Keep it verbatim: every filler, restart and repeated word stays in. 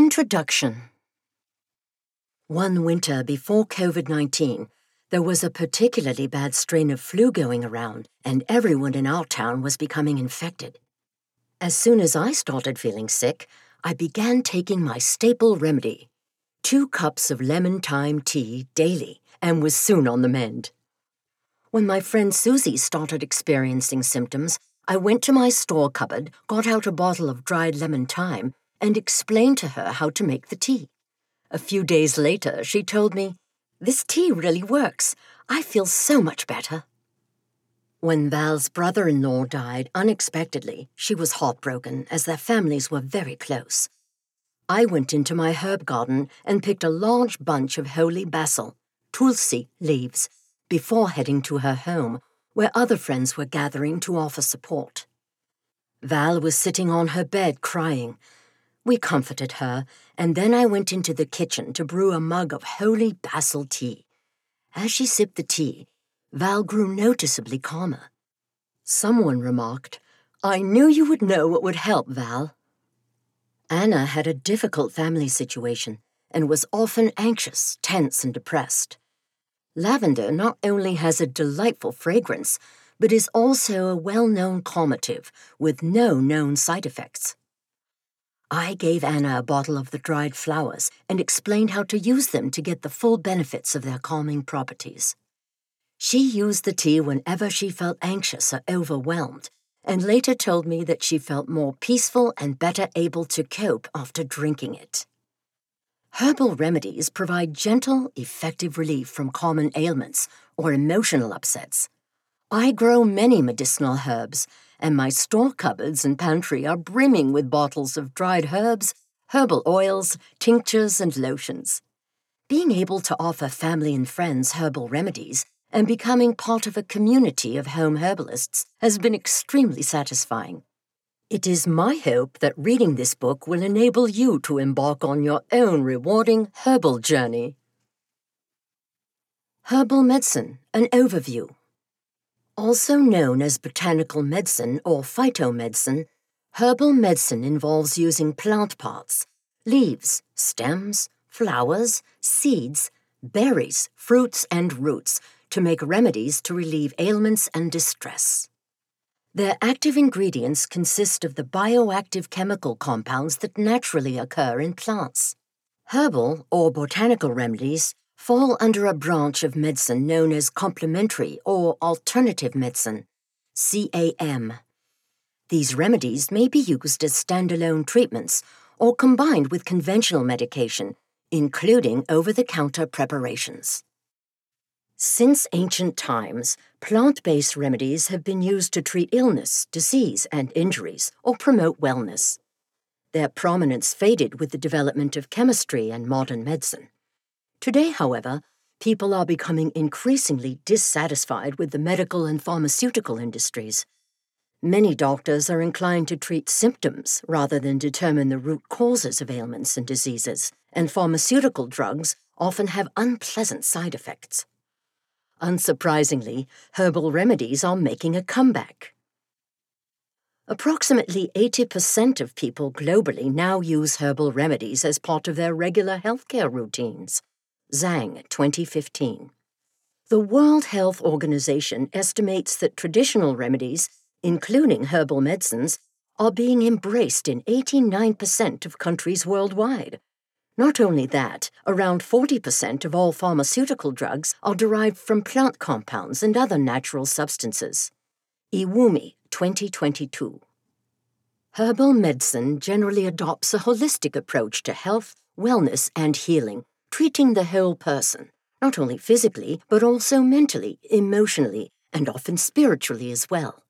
Introduction. One winter before COVID nineteen, there was a particularly bad strain of flu going around, and everyone in our town was becoming infected. As soon as I started feeling sick, I began taking my staple remedy, two cups of lemon thyme tea daily, and was soon on the mend. When my friend Susie started experiencing symptoms, I went to my store cupboard, got out a bottle of dried lemon thyme, and explained to her how to make the tea. A few days later, she told me, "This tea really works. I feel so much better." When Val's brother-in-law died unexpectedly, she was heartbroken as their families were very close. I went into my herb garden and picked a large bunch of holy basil, tulsi leaves, before heading to her home, where other friends were gathering to offer support. Val was sitting on her bed crying. We comforted her, and then I went into the kitchen to brew a mug of holy basil tea. As she sipped the tea, Val grew noticeably calmer. Someone remarked, "I knew you would know what would help, Val." Anna had a difficult family situation and was often anxious, tense, and depressed. Lavender not only has a delightful fragrance, but is also a well-known calmative with no known side effects. I gave Anna a bottle of the dried flowers and explained how to use them to get the full benefits of their calming properties. She used the tea whenever she felt anxious or overwhelmed, and later told me that she felt more peaceful and better able to cope after drinking it. Herbal remedies provide gentle, effective relief from common ailments or emotional upsets. I grow many medicinal herbs, and my store cupboards and pantry are brimming with bottles of dried herbs, herbal oils, tinctures, and lotions. Being able to offer family and friends herbal remedies and becoming part of a community of home herbalists has been extremely satisfying. It is my hope that reading this book will enable you to embark on your own rewarding herbal journey. Herbal medicine, an overview. Also known as botanical medicine or phytomedicine, herbal medicine involves using plant parts, leaves, stems, flowers, seeds, berries, fruits, and roots to make remedies to relieve ailments and distress. Their active ingredients consist of the bioactive chemical compounds that naturally occur in plants. Herbal or botanical remedies fall under a branch of medicine known as complementary or alternative medicine, C A M. These remedies may be used as standalone treatments or combined with conventional medication, including over-the-counter preparations. Since ancient times, plant-based remedies have been used to treat illness, disease, and injuries, or promote wellness. Their prominence faded with the development of chemistry and modern medicine. Today, however, people are becoming increasingly dissatisfied with the medical and pharmaceutical industries. Many doctors are inclined to treat symptoms rather than determine the root causes of ailments and diseases, and pharmaceutical drugs often have unpleasant side effects. Unsurprisingly, herbal remedies are making a comeback. Approximately eighty percent of people globally now use herbal remedies as part of their regular healthcare routines. Zhang, twenty fifteen. The World Health Organization estimates that traditional remedies, including herbal medicines, are being embraced in eighty-nine percent of countries worldwide. Not only that, around forty percent of all pharmaceutical drugs are derived from plant compounds and other natural substances. Iwumi, twenty twenty-two. Herbal medicine generally adopts a holistic approach to health, wellness, and healing, treating the whole person, not only physically, but also mentally, emotionally, and often spiritually as well.